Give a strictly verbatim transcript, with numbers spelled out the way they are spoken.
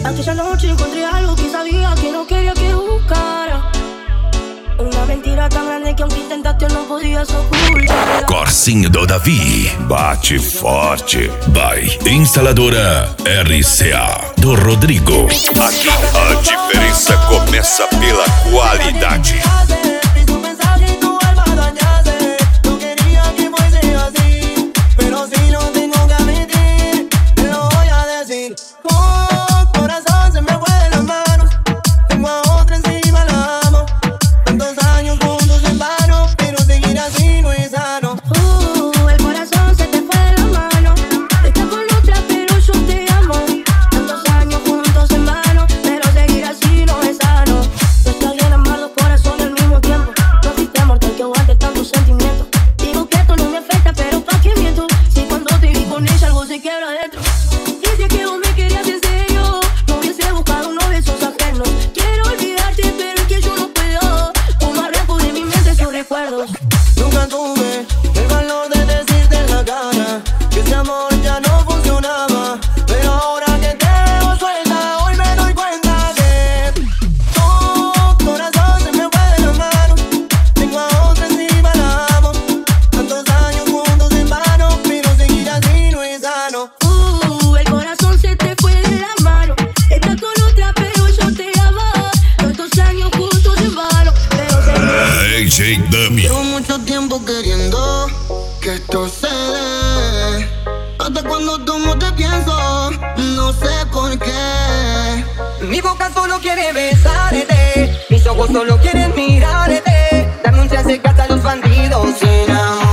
Aquella noche encontré algo que sabía que no quería que buscara. Una mentira tão grande que aunque intentaste não podias ocultar. Corsinho do Davi, bate forte. By Instaladora R C A do Rodrigo. Aqui a diferença começa pela qualidade. Nunca tuve el valor de decirte en la cara que ese amor ya no funcionaba. Pero ahora que te veo suelta, hoy me doy cuenta que tu corazón se me fue de las manos. Tengo a otra encima, la amo. Tantos años juntos en vano, pero seguir así no es sano. Uh, el corazón se te fue de las manos. Estás con otra, pero yo te amo. Tantos años juntos en vano, pero seguir D J Dummy. Mucho tiempo queriendo que esto se dé. Hasta cuando tomo te pienso, no sé por qué. Mi boca solo quiere besarte, mis ojos solo quieren mirarte. Dame un chance que hasta los bandidos se enamoran.